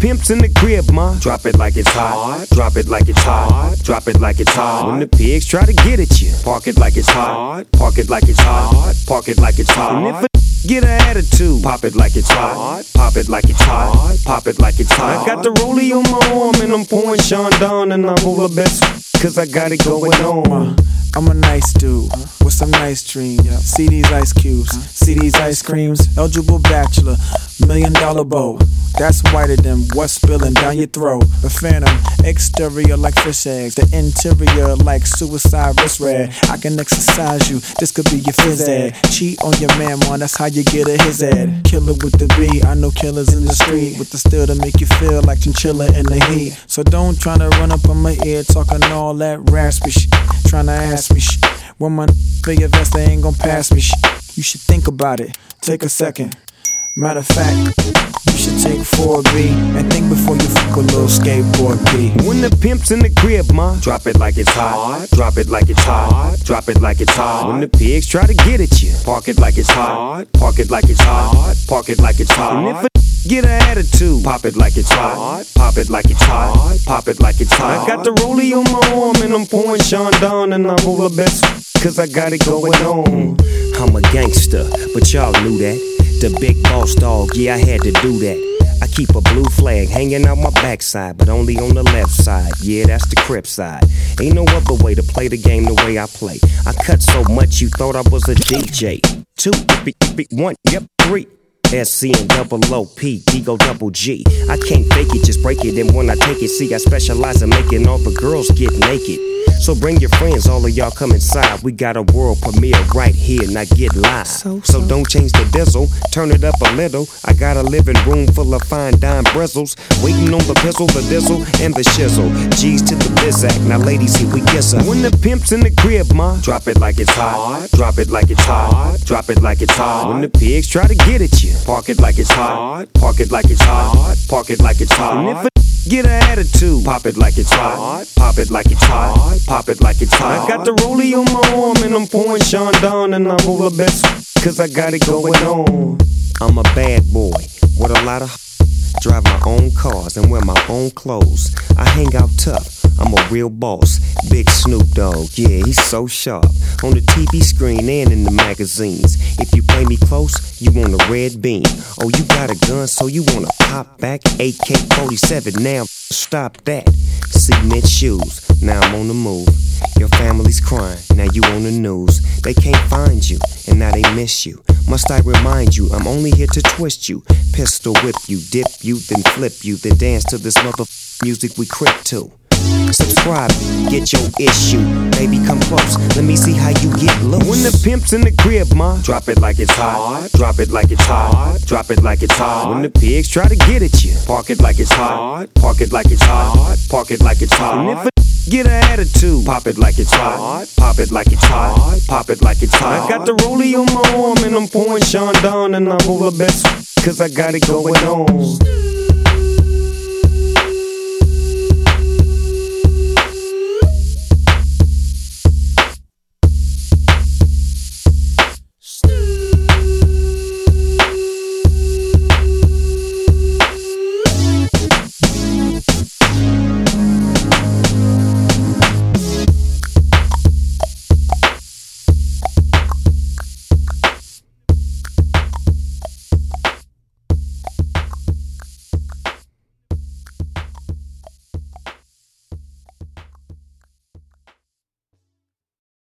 pimp's in the crib, ma, drop it like it's hot. Drop it like it's hot. Drop it like it's hot. When the pigs try to get at you, park it like it's hot. Park it like it's hot. Park it like it's hot. And if a get an attitude, pop it like it's hot. Pop it like it's hot. Pop it like it's hot. I got the rollie on my arm and I'm pouring Sean down and I roll the best cause I got it going on. I'm a nice dude with some nice dreams. See these ice cubes, see these ice creams. Eligible bachelor, $1 million bow. That's whiter than what's spilling down your throat. The phantom, exterior like fish eggs, the interior like suicide wrist red. I can exercise you, this could be your phys ed. Cheat on your man, man, that's how you get a his ed. Killer with the B, I know killers in the street with the steel to make you feel like chinchilla in the heat. So don't tryna run up on my ear talking all that raspy shit. Tryna ask me shit. When my for your vest, they ain't gon' pass me shit. You should think about it, take a second. Matter of fact, you should take 4B and think before you fuck a little skateboard B. When the pimp's in the crib, ma, drop it like it's hot. Drop it like it's hot. Drop it like it's hot. When the pigs try to get at you, park it like it's hot. Park it like it's hot. Park it like it's hot. And if a get an attitude, pop it like it's hot. Pop it like it's hot. Pop it like it's hot. I got the rollie on my arm and I'm pouring Sean down and I roll the best cause I got it going on. I'm a gangster, but y'all knew that. The big boss dog, yeah, I had to do that. I keep a blue flag hanging out my backside, but only on the left side. Yeah, that's the Crip side. Ain't no other way to play the game the way I play. I cut so much you thought I was a DJ. 2, 1, yep, 3. SC and double OP, Ego double G. I can't fake it, just break it. And when I take it, see, I specialize in making all the girls get naked. So bring your friends, all of y'all come inside. We got a world premiere right here, now get live. So don't change the diesel, turn it up a little. I got a living room full of fine dime bristles, waiting on the pistol, the dizzle, and the shizzle. G's to the bizac, now ladies, here we kiss her. When the pimp's in the crib, ma, drop it like it's hot. Drop it like it's hot. Drop it like it's hot. When the pigs try to get at you, park it like it's hot. Park it like it's hot. Park it like it's hot. And if a get an attitude, pop it like it's hot. Pop it like it's hot. Pop it like it's hot. I got the rollie on my arm and I'm pouring Sean down and I roll the best cause I got it going on. I'm a bad boy with a lot of drive my own cars and wear my own clothes. I hang out tough, I'm a real boss. Big Snoop Dogg, yeah, he's so sharp. On the TV screen and in the magazines. If you play me close, you want a red beam. Oh, you got a gun, so you wanna pop back? AK-47, now stop that. Cement shoes, now I'm on the move. Your family's crying, now you on the news. They can't find you, and now they miss you. Must I remind you, I'm only here to twist you. Pistol whip you, dip you, then flip you. Then dance to this mother music we crip to. Subscribe, get your issue. Baby, come close, let me see how you get loose. When the pimp's in the crib, ma, drop it like it's hot. Drop it like it's hot. Drop it like it's hot. When the pigs try to get at you, park it like it's hot. Park it like it's hot. Park it like it's hot. And if a get an attitude, pop it like it's hot. Pop it like it's hot. Pop it like it's hot. I got the rollie on my arm and I'm pouring Sean down and I roll the best cause I got it going on.